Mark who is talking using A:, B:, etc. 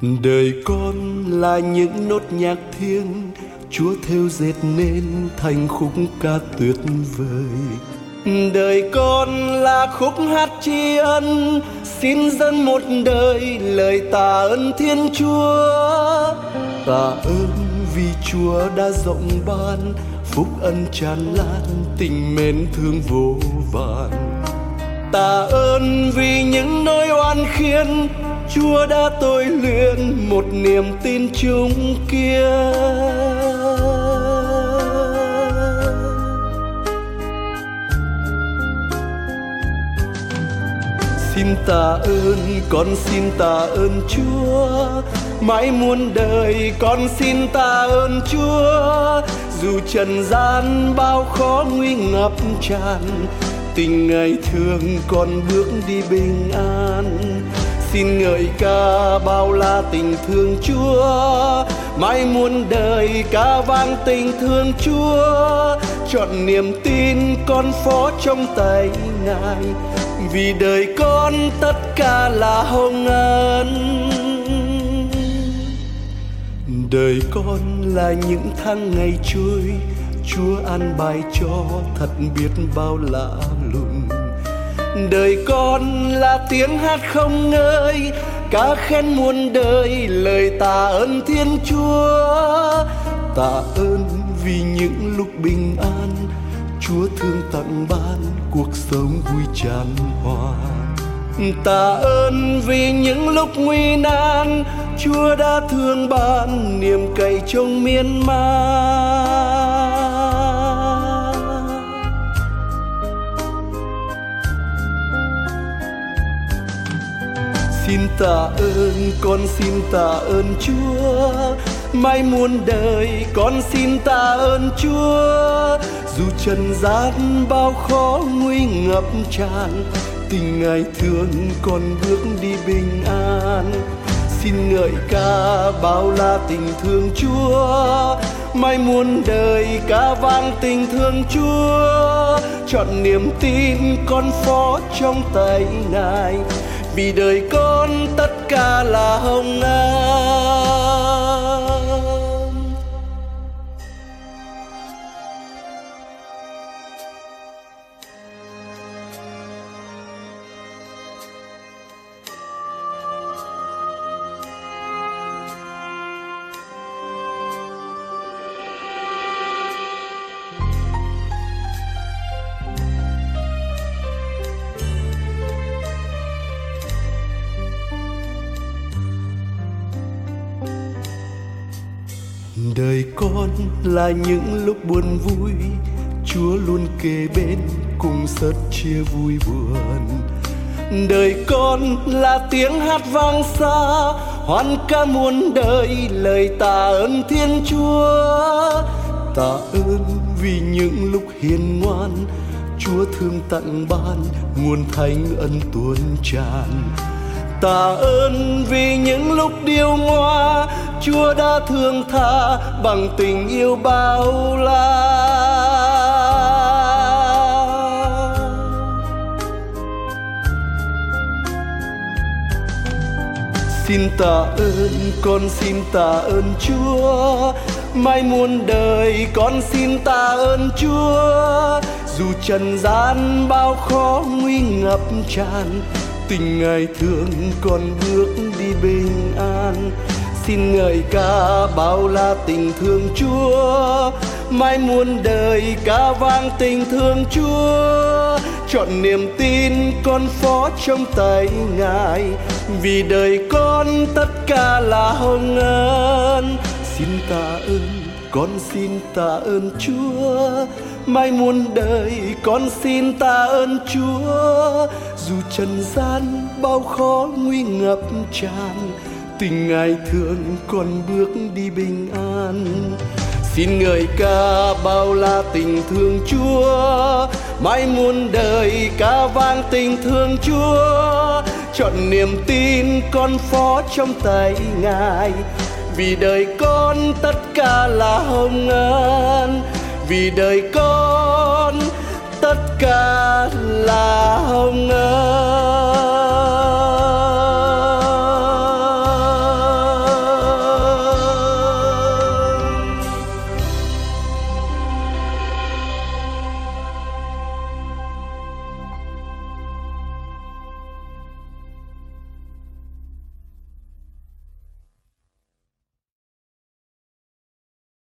A: Đời con là những nốt nhạc thiêng Chúa thêu dệt nên thành khúc ca tuyệt vời. Đời con là khúc hát tri ân, xin dâng một đời lời tạ ơn Thiên Chúa. Tạ ơn vì Chúa đã rộng ban, phúc ân tràn lan, tình mến thương vô vàn. Tạ ơn vì những nỗi oan khiên, Chúa đã tôi luyện một niềm tin chung kia. Xin tạ ơn, con xin tạ ơn Chúa, mãi muôn đời con xin tạ ơn Chúa. Dù trần gian bao khó nguy ngập tràn, tình ngày thương con bước đi bình an. Xin ngợi ca bao la tình thương Chúa, mãi muôn đời ca vang tình thương Chúa. Chọn niềm tin con phó trong tay Ngài, vì đời con tất cả là hồng ân. Đời con là những tháng ngày trôi, Chúa an bài cho thật biết bao lạ lùng. Đời con là tiếng hát không ngơi, ca khen muôn đời lời tạ ơn Thiên Chúa. Tạ ơn vì những lúc bình an, Chúa thương tặng ban cuộc sống vui tràn hòa. Tạ ơn vì những lúc nguy nan, Chúa đã thương ban niềm cậy trông miên man. Xin tạ ơn, con xin tạ ơn Chúa, mãi muôn đời con xin tạ ơn Chúa. Dù trần gian bao khó nguy ngập tràn, tình Ngài thương con bước đi bình an. Xin ngợi ca bao la tình thương Chúa, mãi muôn đời ca vang tình thương Chúa. Chọn niềm tin con phó trong tay Ngài, vì đời con tất cả là hồng ân. Đời con là những lúc buồn vui, Chúa luôn kề bên cùng sớt chia vui buồn. Đời con là tiếng hát vang xa, hoan ca muôn đời lời tạ ơn Thiên Chúa. Tạ ơn vì những lúc hiền ngoan, Chúa thương tặng ban nguồn thánh ân tuôn tràn. Tạ ơn vì những lúc điêu ngoa, Chúa đã thương tha bằng tình yêu bao la. Xin tạ ơn, con xin tạ ơn Chúa, mãi muôn đời con xin tạ ơn Chúa. Dù trần gian bao khó nguy ngập tràn, tình Ngài thương con bước đi bình an. Xin ngợi ca bao la tình thương Chúa, mãi muôn đời ca vang tình thương Chúa. Chọn niềm tin con phó trong tay Ngài, vì đời con tất cả là hồng ân. Xin tạ ơn, con xin tạ ơn Chúa, mãi muôn đời con xin tạ ơn Chúa. Dù trần gian bao khó nguy ngập tràn, tình Ngài thương con bước đi bình an. Xin ngợi ca bao la tình thương Chúa, mãi muôn đời ca vang tình thương Chúa. Chọn niềm tin con phó trong tay Ngài, vì đời con tất cả là hồng ân. Vì đời con tất cả là